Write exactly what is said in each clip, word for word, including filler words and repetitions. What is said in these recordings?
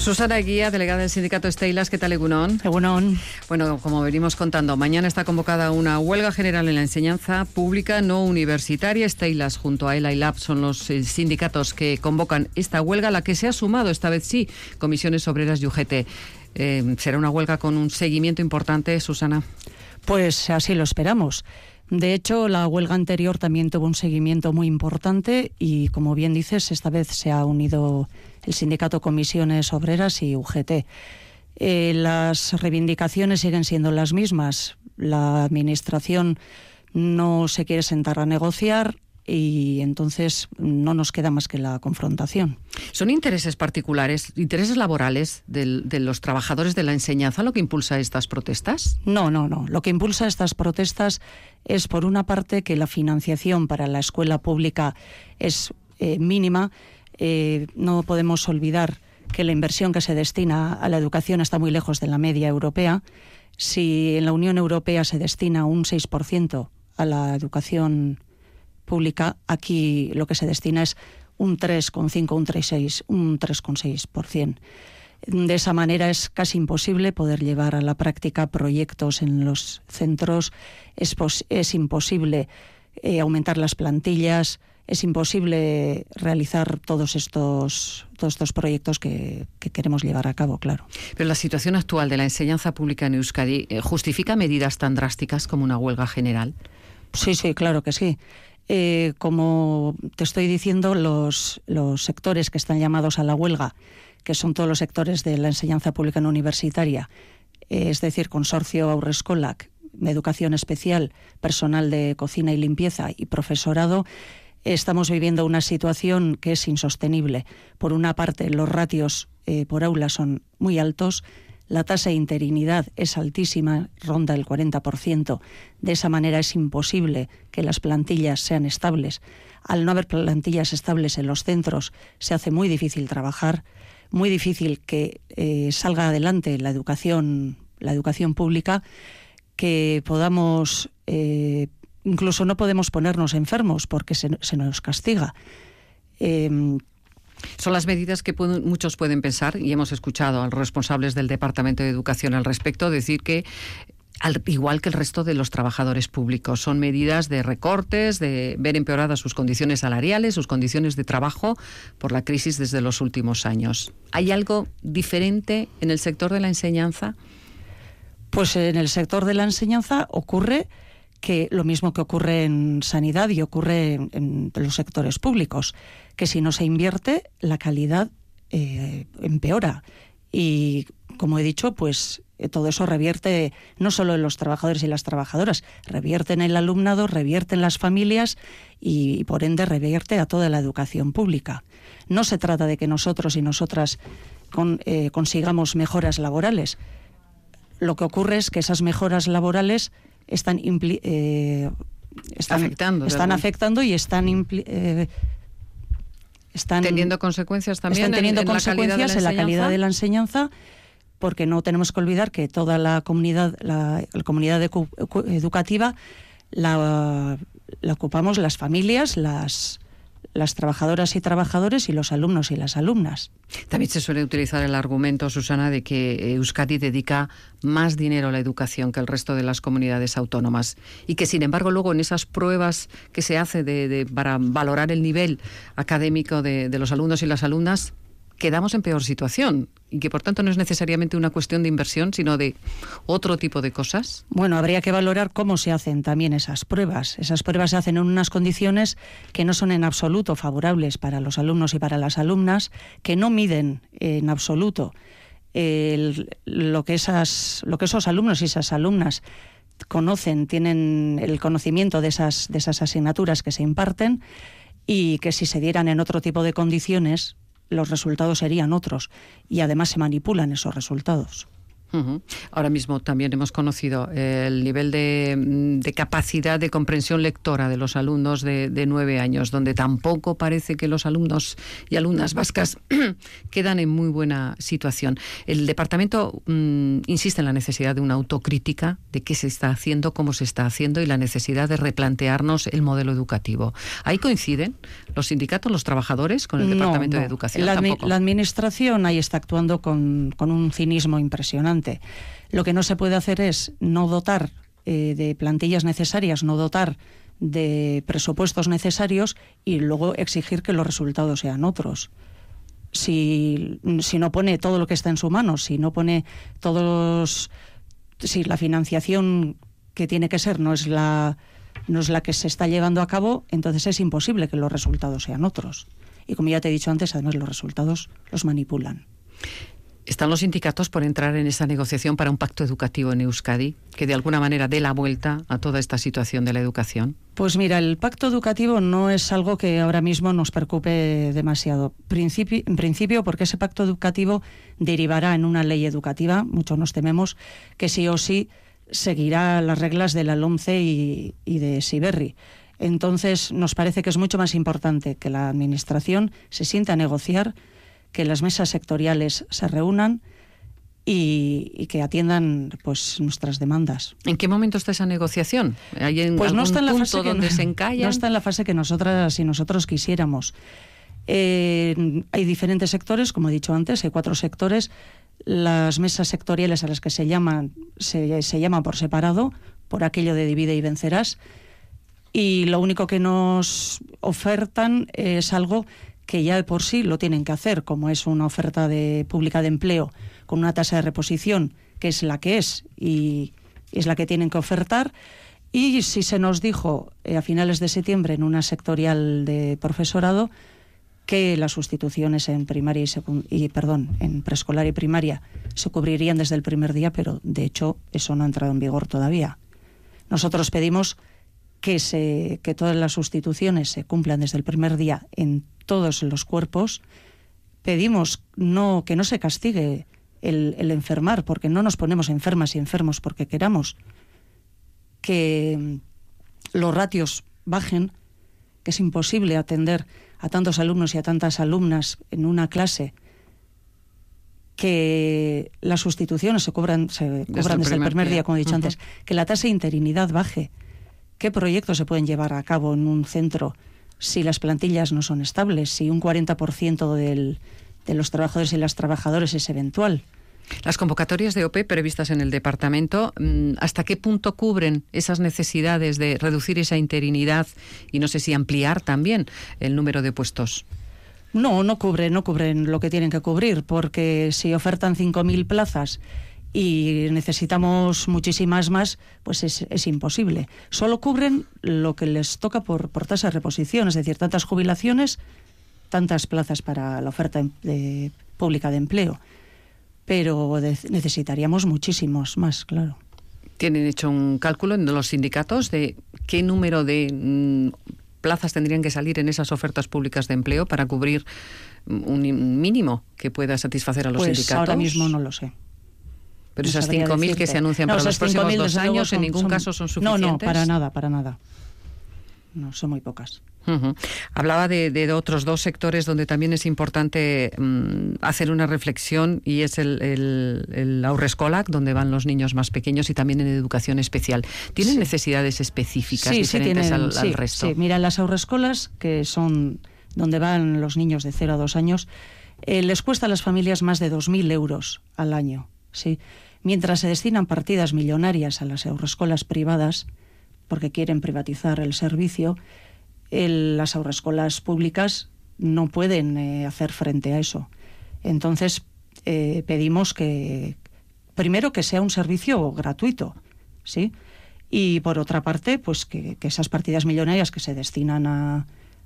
Susana Eguía, delegada del sindicato Steilas, ¿qué tal, Egunon? Egunon. Bueno, como venimos contando, mañana está convocada una huelga general en la enseñanza pública no universitaria. Steilas junto a ELA y LAB son los eh, sindicatos que convocan esta huelga, a la que se ha sumado, esta vez sí, Comisiones Obreras y U G T. Eh, ¿Será una huelga con un seguimiento importante, Susana? Pues así lo esperamos. De hecho, la huelga anterior también tuvo un seguimiento muy importante y, como bien dices, esta vez se ha unido el sindicato Comisiones Obreras y U G T. Eh, las reivindicaciones siguen siendo las mismas. La Administración no se quiere sentar a negociar y entonces no nos queda más que la confrontación. ¿Son intereses particulares, intereses laborales del, de los trabajadores de la enseñanza lo que impulsa estas protestas? No, no, no. Lo que impulsa estas protestas es, por una parte, que la financiación para la escuela pública es eh, mínima. Eh, no podemos olvidar que la inversión que se destina a la educación está muy lejos de la media europea. Si en la Unión Europea se destina un seis por ciento a la educación pública, aquí lo que se destina es un tres coma cinco, un tres coma seis por ciento. De esa manera es casi imposible poder llevar a la práctica proyectos en los centros, es, pos- es imposible eh, aumentar las plantillas, es imposible realizar todos estos, todos estos proyectos que, que queremos llevar a cabo, claro. Pero la situación actual de la enseñanza pública en Euskadi eh, ¿justifica medidas tan drásticas como una huelga general? Sí, sí, claro que sí. Eh, como te estoy diciendo, los, los sectores que están llamados a la huelga, que son todos los sectores de la enseñanza pública no universitaria, eh, es decir, Consorcio Haurreskolak, Educación Especial, personal de cocina y limpieza y profesorado, eh, estamos viviendo una situación que es insostenible. Por una parte, los ratios eh, por aula son muy altos, la tasa de interinidad es altísima, ronda el cuarenta por ciento. De esa manera es imposible que las plantillas sean estables. Al no haber plantillas estables en los centros, se hace muy difícil trabajar, muy difícil que eh, salga adelante la educación, la educación pública, que podamos, eh, incluso no podemos ponernos enfermos porque se, se nos castiga. Eh, Son las medidas que pueden, muchos pueden pensar, y hemos escuchado a los responsables del Departamento de Educación al respecto decir que, al igual que el resto de los trabajadores públicos, son medidas de recortes, de ver empeoradas sus condiciones salariales, sus condiciones de trabajo por la crisis desde los últimos años. ¿Hay algo diferente en el sector de la enseñanza? Pues en el sector de la enseñanza ocurre que lo mismo que ocurre en sanidad y ocurre en, en los sectores públicos, que si no se invierte, la calidad eh, empeora. Y, como he dicho, pues eh, todo eso revierte no solo en los trabajadores y las trabajadoras, revierte en el alumnado, revierte en las familias y, y por ende, revierte a toda la educación pública. No se trata de que nosotros y nosotras con, eh, consigamos mejoras laborales. Lo que ocurre es que esas mejoras laborales están, impli- eh, están afectando, están afectando y están, impli- eh, están teniendo consecuencias también están teniendo en, en consecuencias la en la calidad de la enseñanza, porque no tenemos que olvidar que toda la comunidad la, la comunidad edu- educativa la, la ocupamos las familias, las las trabajadoras y trabajadores y los alumnos y las alumnas. También se suele utilizar el argumento, Susana, de que Euskadi dedica más dinero a la educación que el resto de las comunidades autónomas y que, sin embargo, luego en esas pruebas que se hace de, de, para valorar el nivel académico de, de los alumnos y las alumnas, quedamos en peor situación y que, por tanto, no es necesariamente una cuestión de inversión, sino de otro tipo de cosas. Bueno, habría que valorar cómo se hacen también esas pruebas. Esas pruebas se hacen en unas condiciones que no son en absoluto favorables para los alumnos y para las alumnas, que no miden en absoluto el, lo que esas, lo que esos alumnos y esas alumnas conocen, tienen el conocimiento de esas, de esas asignaturas que se imparten, y que si se dieran en otro tipo de condiciones, los resultados serían otros, y además se manipulan esos resultados. Uh-huh. Ahora mismo también hemos conocido el nivel de, de capacidad de comprensión lectora de los alumnos de, de nueve años, donde tampoco parece que los alumnos y alumnas vascas quedan en muy buena situación. El departamento um, insiste en la necesidad de una autocrítica de qué se está haciendo, cómo se está haciendo y la necesidad de replantearnos el modelo educativo. ¿Ahí coinciden los sindicatos, los trabajadores con el Departamento no, no. de Educación? La, Tampoco. La administración ahí está actuando con, con un cinismo impresionante. Lo que no se puede hacer es no dotar eh, de plantillas necesarias, no dotar de presupuestos necesarios y luego exigir que los resultados sean otros. Si, si no pone todo lo que está en su mano, si no pone todos, si la financiación que tiene que ser no es la, no es la que se está llevando a cabo, entonces es imposible que los resultados sean otros. Y como ya te he dicho antes, además los resultados los manipulan. ¿Están los sindicatos por entrar en esa negociación para un pacto educativo en Euskadi que de alguna manera dé la vuelta a toda esta situación de la educación? Pues mira, el pacto educativo no es algo que ahora mismo nos preocupe demasiado. Principi- en principio, porque ese pacto educativo derivará en una ley educativa, mucho nos tememos, que sí o sí seguirá las reglas de la LOMCE y, y de Siberry. Entonces, nos parece que es mucho más importante que la Administración se sienta a negociar, que las mesas sectoriales se reúnan y, y que atiendan pues nuestras demandas. ¿En qué momento está esa negociación? ¿Hay en pues no está en la punto fase donde que, se encallan? No está en la fase que nosotras y nosotros quisiéramos. Eh, hay diferentes sectores, como he dicho antes, hay cuatro sectores. Las mesas sectoriales a las que se llaman se, se llaman por separado, por aquello de divide y vencerás. Y lo único que nos ofertan es algo que ya de por sí lo tienen que hacer, como es una oferta de, pública de empleo con una tasa de reposición que es la que es y es la que tienen que ofertar. Y si se nos dijo eh, a finales de septiembre en una sectorial de profesorado que las sustituciones en primaria y, secund- y perdón, en preescolar y primaria se cubrirían desde el primer día, pero de hecho eso no ha entrado en vigor todavía. Nosotros pedimos que se que todas las sustituciones se cumplan desde el primer día en todos los cuerpos. Pedimos no que no se castigue el, el enfermar, porque no nos ponemos enfermas y enfermos porque queramos, que los ratios bajen, que es imposible atender a tantos alumnos y a tantas alumnas en una clase, que las sustituciones se cobran, se desde cobran el desde el primer día, día como he dicho uh-huh. antes, que la tasa de interinidad baje. ¿Qué proyectos se pueden llevar a cabo en un centro si las plantillas no son estables, si un cuarenta por ciento del, de los trabajadores y las trabajadoras es eventual? Las convocatorias de O P E previstas en el departamento, ¿hasta qué punto cubren esas necesidades de reducir esa interinidad y no sé si ampliar también el número de puestos? No, no cubren, no cubren lo que tienen que cubrir, porque si ofertan cinco mil plazas y necesitamos muchísimas más, pues es, es imposible. Solo cubren lo que les toca por, por tasa de reposición, es decir, tantas jubilaciones, tantas plazas para la oferta de, pública de empleo. Pero de, necesitaríamos muchísimos más, claro. ¿Tienen hecho un cálculo en los sindicatos de qué número de mmm, plazas tendrían que salir en esas ofertas públicas de empleo para cubrir un mínimo que pueda satisfacer a los pues sindicatos? Ahora mismo no lo sé. Pero esas cinco mil que se anuncian no, para los próximos dos años son, en ningún son, caso son suficientes. No, no, para nada, para nada. No, son muy pocas. Uh-huh. Hablaba de, de otros dos sectores donde también es importante um, hacer una reflexión, y es el, el, el Haurreskolak, donde van los niños más pequeños, y también en educación especial. ¿Tienen sí. necesidades específicas sí, diferentes sí, tienen, al, sí, al resto? Sí, mira, las Haurreskolas, que son donde van los niños de cero a dos años, eh, les cuesta a las familias más de dos mil euros al año, ¿sí? Mientras se destinan partidas millonarias a las haurrescolas privadas, porque quieren privatizar el servicio, el, las haurrescolas públicas no pueden eh, hacer frente a eso. Entonces, eh, pedimos que, primero, que sea un servicio gratuito, ¿sí? Y, por otra parte, pues que, que esas partidas millonarias que se destinan a,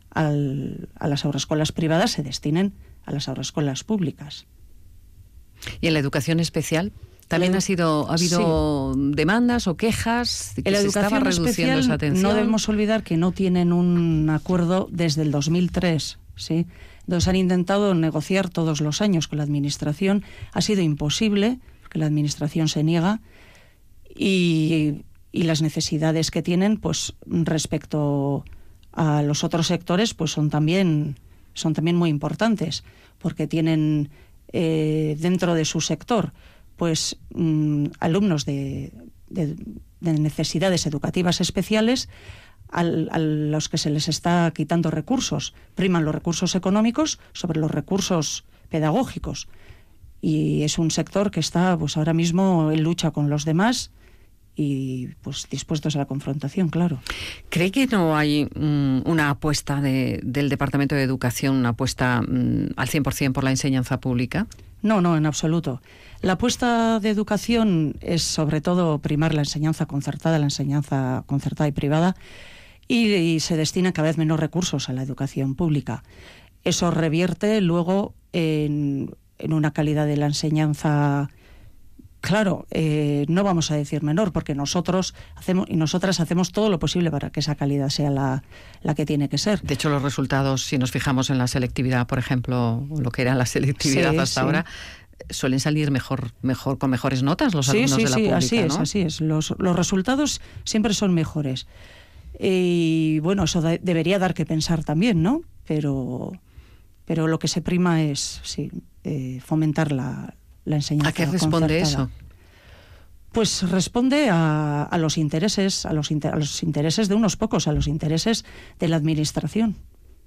al, a las haurrescolas privadas se destinen a las haurrescolas públicas. ¿Y en la educación especial? ¿También la, ha sido ha habido sí. demandas o quejas de que en la se educación estaba reduciendo especial, esa atención? No debemos olvidar que no tienen un acuerdo desde el dos mil tres, ¿sí? Entonces han intentado negociar todos los años con la Administración. Ha sido imposible, porque que la administración se niega, y, y las necesidades que tienen, pues respecto a los otros sectores, pues son también, son también muy importantes, porque tienen eh, dentro de su sector pues mmm, alumnos de, de, de necesidades educativas especiales, al, a los que se les está quitando recursos. Priman los recursos económicos sobre los recursos pedagógicos, y es un sector que está pues ahora mismo en lucha con los demás y pues dispuestos a la confrontación, claro. ¿Cree que no hay mm, una apuesta de, del Departamento de Educación, una apuesta mm, al cien por ciento por la enseñanza pública? No, no, en absoluto. La apuesta de educación es sobre todo primar la enseñanza concertada, la enseñanza concertada y privada, y, y se destina cada vez menos recursos a la educación pública. Eso revierte luego en, en una calidad de la enseñanza. Claro, eh, no vamos a decir menor, porque nosotros hacemos y nosotras hacemos todo lo posible para que esa calidad sea la, la que tiene que ser. De hecho, los resultados, si nos fijamos en la selectividad, por ejemplo, lo que era la selectividad sí, hasta sí. ahora, suelen salir mejor, mejor con mejores notas los sí, alumnos sí, de la sí, pública, así ¿no? es, así es. Los, los resultados siempre son mejores. Y bueno, eso da, debería dar que pensar también, ¿no? Pero, pero lo que se prima es sí, eh, fomentar la, la enseñanza. ¿A qué responde concertada. eso? Pues responde a, a los intereses, a los, inter, a los intereses de unos pocos, a los intereses de la administración.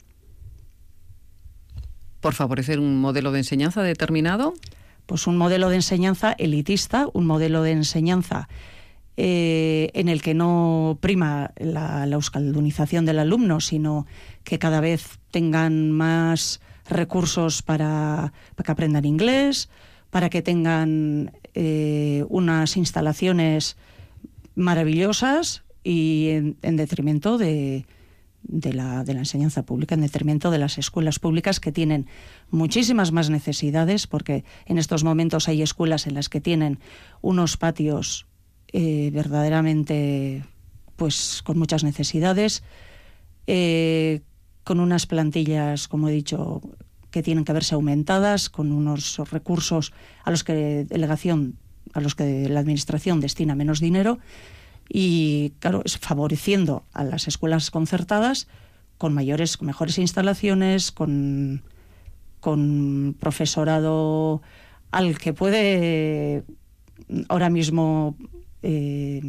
¿Por favorecer un modelo de enseñanza determinado? Pues un modelo de enseñanza elitista, un modelo de enseñanza eh, en el que no prima la, la euskaldunización del alumno, sino que cada vez tengan más recursos para, para que aprendan inglés, para que tengan eh, unas instalaciones maravillosas y en, en detrimento de, de, la, de la enseñanza pública, en detrimento de las escuelas públicas, que tienen muchísimas más necesidades, porque en estos momentos hay escuelas en las que tienen unos patios eh, verdaderamente pues con muchas necesidades, eh, con unas plantillas, como he dicho, que tienen que verse aumentadas, con unos recursos a los que delegación, a los que la administración destina menos dinero, y claro, es favoreciendo a las escuelas concertadas con mayores, con mejores instalaciones, con, con profesorado al que puede ahora mismo eh,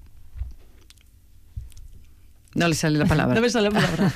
no le sale la palabra. no me sale la palabra.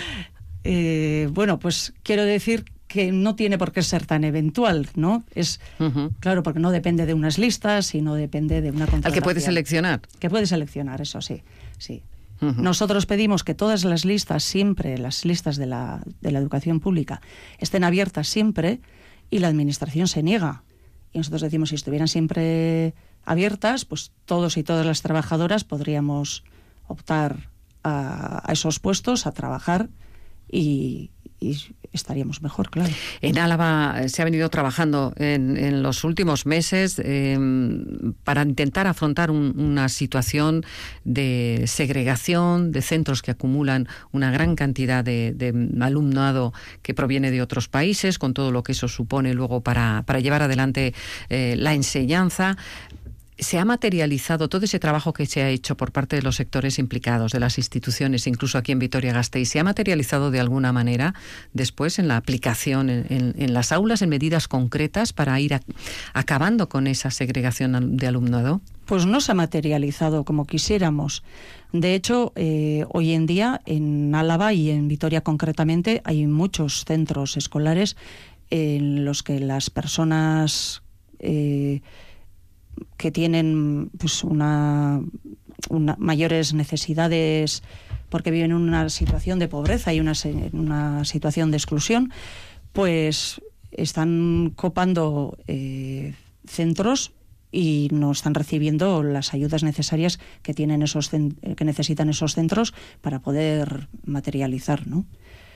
eh, bueno, pues quiero decir que no tiene por qué ser tan eventual, ¿no? Es uh-huh. claro, porque no depende de unas listas, sino depende de una contratación. Al que puede seleccionar. Que puede seleccionar, eso sí, sí. Uh-huh. Nosotros pedimos que todas las listas, siempre las listas de la, de la educación pública, estén abiertas siempre, y la administración se niega. Y nosotros decimos, si estuvieran siempre abiertas, pues todos y todas las trabajadoras podríamos optar a, a esos puestos, a trabajar, y, y estaríamos mejor, claro. En Álava se ha venido trabajando en, en los últimos meses eh, para intentar afrontar un, una situación de segregación, de centros que acumulan una gran cantidad de, de alumnado que proviene de otros países, con todo lo que eso supone luego para, para llevar adelante eh, la enseñanza. ¿Se ha materializado todo ese trabajo que se ha hecho por parte de los sectores implicados, de las instituciones, incluso aquí en Vitoria-Gasteiz? ¿Se ha materializado de alguna manera después en la aplicación en, en, en las aulas, en medidas concretas para ir a, acabando con esa segregación de alumnado? Pues no se ha materializado como quisiéramos. De hecho, eh, hoy en día en Álava y en Vitoria concretamente hay muchos centros escolares en los que las personas Eh, que tienen pues una, una mayores necesidades porque viven en una situación de pobreza y una, una situación de exclusión, pues están copando eh, centros y no están recibiendo las ayudas necesarias que tienen esos que necesitan esos centros para poder materializar, ¿no?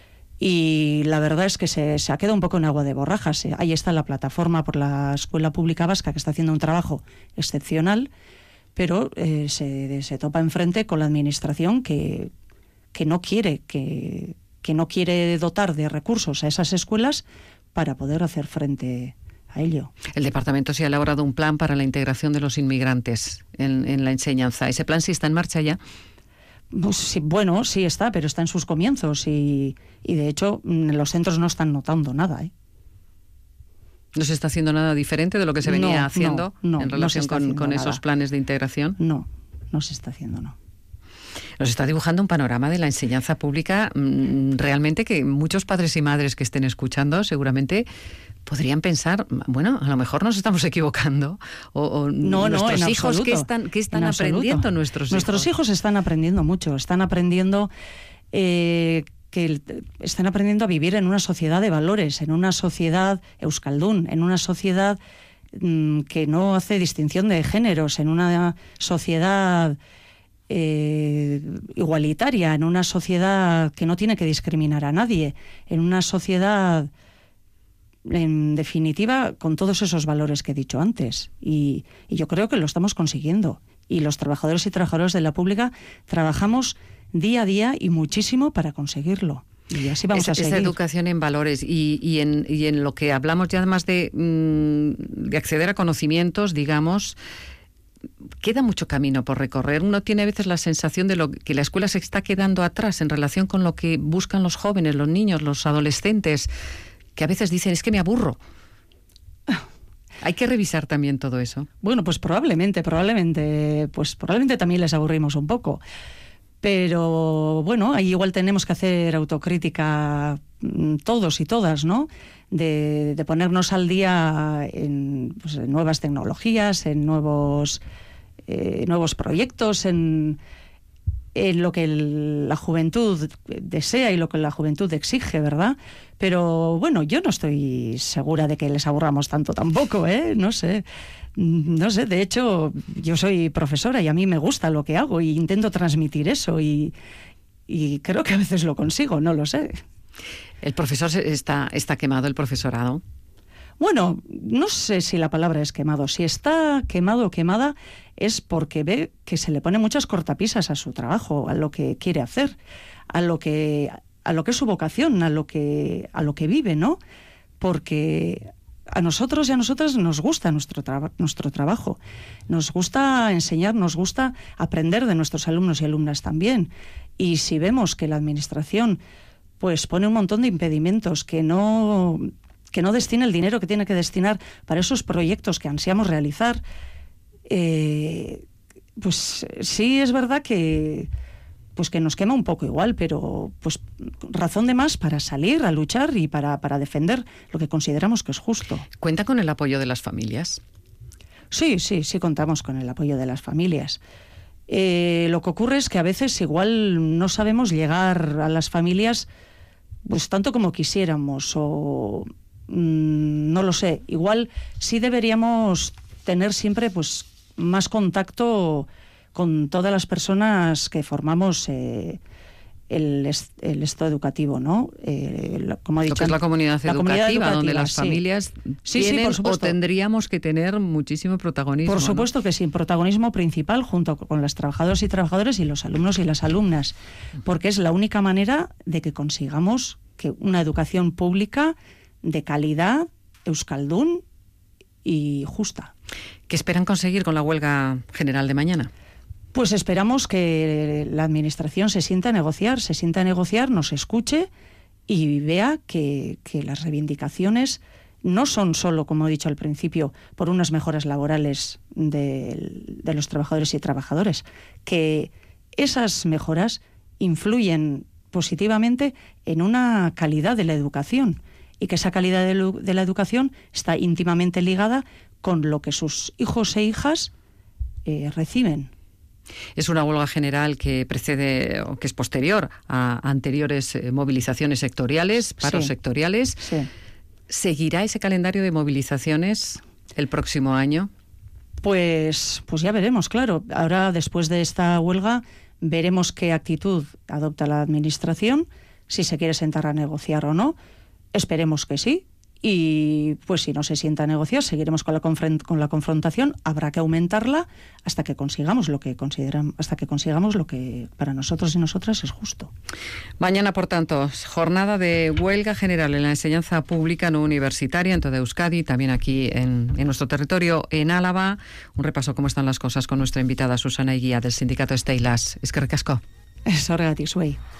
Y la verdad es que se, se ha quedado un poco en agua de borrajas. Ahí está la plataforma por la Escuela Pública Vasca, que está haciendo un trabajo excepcional, pero eh, se, se topa enfrente con la administración que, que no quiere, que, que no quiere dotar de recursos a esas escuelas para poder hacer frente a ello. El departamento sí ha elaborado un plan para la integración de los inmigrantes en, en la enseñanza. ¿Ese plan sí está en marcha ya? Pues sí, bueno, sí está, pero está en sus comienzos y, y de hecho los centros no están notando nada, ¿eh? ¿No se está haciendo nada diferente de lo que se venía no, haciendo no, no, en relación no con, con esos planes de integración? No, no se está haciendo, no. Nos está dibujando un panorama de la enseñanza pública mmm, realmente que muchos padres y madres que estén escuchando seguramente podrían pensar, bueno, a lo mejor nos estamos equivocando o, o no, nuestros no, en hijos absoluto, ¿qué están, qué están en aprendiendo absoluto. nuestros hijos? Nuestros hijos están aprendiendo mucho, están aprendiendo eh, que el, están aprendiendo a vivir en una sociedad de valores, en una sociedad euskaldún, en una sociedad mmm, que no hace distinción de géneros, en una sociedad eh, igualitaria, en una sociedad que no tiene que discriminar a nadie, en una sociedad, en definitiva, con todos esos valores que he dicho antes. Y, y yo creo que lo estamos consiguiendo. Y los trabajadores y trabajadoras de la pública trabajamos día a día y muchísimo para conseguirlo. Y así vamos esa, a seguir. Esa educación en valores y, y, en, y en lo que hablamos ya además de, mmm, de acceder a conocimientos, digamos, queda mucho camino por recorrer. Uno tiene a veces la sensación de lo que la escuela se está quedando atrás en relación con lo que buscan los jóvenes, los niños, los adolescentes, que a veces dicen, es que me aburro. Hay que revisar también todo eso. Bueno, pues probablemente, probablemente, pues probablemente también les aburrimos un poco. Pero bueno, ahí igual tenemos que hacer autocrítica todos y todas, ¿no? De, de ponernos al día en, pues, en nuevas tecnologías, en nuevos, eh, nuevos proyectos, en, en lo que el, la juventud desea y lo que la juventud exige, ¿verdad? Pero bueno, yo no estoy segura de que les aburramos tanto tampoco, ¿eh? No sé. No sé, de hecho, yo soy profesora y a mí me gusta lo que hago y intento transmitir eso y, y creo que a veces lo consigo, no lo sé. ¿El profesor está, está quemado, el profesorado? Bueno, no sé si la palabra es quemado. Si está quemado o quemada es porque ve que se le ponen muchas cortapisas a su trabajo, a lo que quiere hacer, a lo que, a lo que es su vocación, a lo que, a lo que vive, ¿no? Porque a nosotros y a nosotras nos gusta nuestro, tra- nuestro trabajo, nos gusta enseñar, nos gusta aprender de nuestros alumnos y alumnas también. Y si vemos que la administración pues pone un montón de impedimentos, que no, que no destina el dinero que tiene que destinar para esos proyectos que ansiamos realizar, eh, pues sí es verdad que pues que nos quema un poco igual, pero pues razón de más para salir a luchar y para, para defender lo que consideramos que es justo. ¿Cuenta con el apoyo de las familias? Sí, sí, sí contamos con el apoyo de las familias. Eh, lo que ocurre es que a veces igual no sabemos llegar a las familias pues tanto como quisiéramos o mmm, no lo sé. Igual sí deberíamos tener siempre pues más contacto con todas las personas que formamos eh, el, est- el estado educativo, ¿no? Eh, lo, como he dicho, lo que es la comunidad, la educativa, comunidad educativa, donde las sí. familias sí, tienen sí, o tendríamos que tener muchísimo protagonismo. Por supuesto, ¿no? Que sí, protagonismo principal junto con las trabajadoras y trabajadores y los alumnos y las alumnas, porque es la única manera de que consigamos que una educación pública de calidad, euskaldún y justa. ¿Qué esperan conseguir con la huelga general de mañana? Pues esperamos que la Administración se sienta a negociar, se sienta a negociar, nos escuche y vea que, que las reivindicaciones no son solo, como he dicho al principio, por unas mejoras laborales de, de los trabajadores y trabajadoras, que esas mejoras influyen positivamente en una calidad de la educación y que esa calidad de, lo, de la educación está íntimamente ligada con lo que sus hijos e hijas eh, reciben. Es una huelga general que precede o que es posterior a anteriores eh, movilizaciones sectoriales, paros sí, sectoriales. Sí. ¿Seguirá ese calendario de movilizaciones el próximo año? Pues, pues ya veremos, claro. Ahora, después de esta huelga, veremos qué actitud adopta la Administración, si se quiere sentar a negociar o no. Esperemos que sí. Y pues si no se sienta a negociar, seguiremos con la, confront- con la confrontación, habrá que aumentarla hasta que consigamos lo que consideran, hasta que consigamos lo que para nosotros y nosotras es justo. Mañana, por tanto, jornada de huelga general en la enseñanza pública no universitaria en toda Euskadi, también aquí en, en nuestro territorio, en Álava. Un repaso cómo están las cosas con nuestra invitada Susana Eguía del sindicato Steilas. Eskerrik asko. Es horregatik zuei.